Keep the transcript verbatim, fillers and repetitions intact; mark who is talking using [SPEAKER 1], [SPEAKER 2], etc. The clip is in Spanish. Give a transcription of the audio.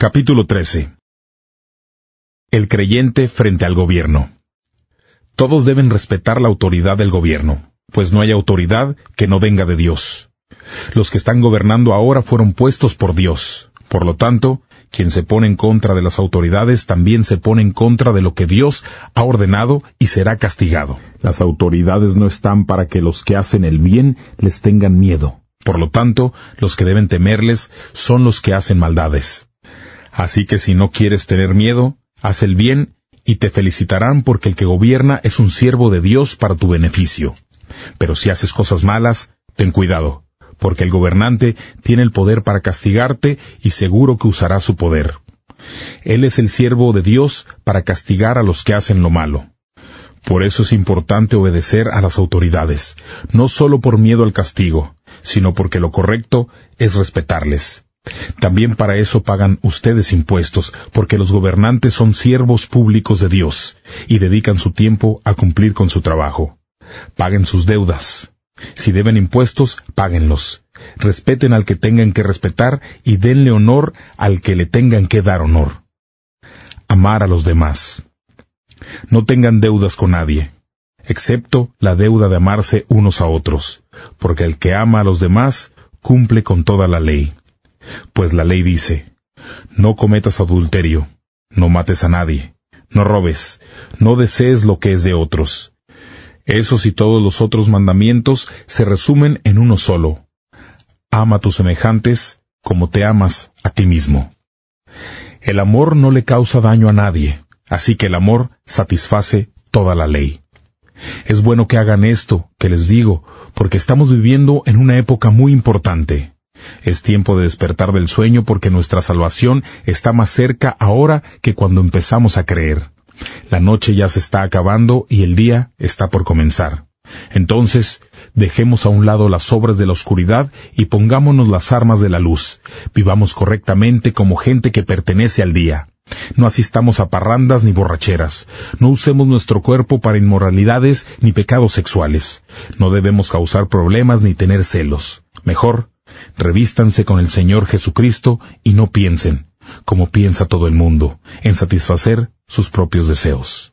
[SPEAKER 1] Capítulo trece. El creyente frente al gobierno. Todos deben respetar la autoridad del gobierno, pues no hay autoridad que no venga de Dios. Los que están gobernando ahora fueron puestos por Dios. Por lo tanto, quien se pone en contra de las autoridades también se pone en contra de lo que Dios ha ordenado y será castigado. Las autoridades no están para que los que hacen el bien les tengan miedo. Por lo tanto, los que deben temerles son los que hacen maldades. Así que si no quieres tener miedo, haz el bien y te felicitarán porque el que gobierna es un siervo de Dios para tu beneficio. Pero si haces cosas malas, ten cuidado, porque el gobernante tiene el poder para castigarte y seguro que usará su poder. Él es el siervo de Dios para castigar a los que hacen lo malo. Por eso es importante obedecer a las autoridades, no solo por miedo al castigo, sino porque lo correcto es respetarles. También para eso pagan ustedes impuestos, porque los gobernantes son siervos públicos de Dios, y dedican su tiempo a cumplir con su trabajo. Paguen sus deudas. Si deben impuestos, páguenlos. Respeten al que tengan que respetar y denle honor al que le tengan que dar honor. Amar a los demás. No tengan deudas con nadie, excepto la deuda de amarse unos a otros, porque el que ama a los demás cumple con toda la ley. Pues la ley dice, no cometas adulterio, no mates a nadie, no robes, no desees lo que es de otros. Esos y todos los otros mandamientos se resumen en uno solo. Ama a tus semejantes como te amas a ti mismo. El amor no le causa daño a nadie, así que el amor satisface toda la ley. Es bueno que hagan esto, que les digo, porque estamos viviendo en una época muy importante. Es tiempo de despertar del sueño porque nuestra salvación está más cerca ahora que cuando empezamos a creer. La noche ya se está acabando y el día está por comenzar. Entonces, dejemos a un lado las obras de la oscuridad y pongámonos las armas de la luz. Vivamos correctamente como gente que pertenece al día. No asistamos a parrandas ni borracheras. No usemos nuestro cuerpo para inmoralidades ni pecados sexuales. No debemos causar problemas ni tener celos. Mejor, revístanse con el Señor Jesucristo y no piensen, como piensa todo el mundo, en satisfacer sus propios deseos.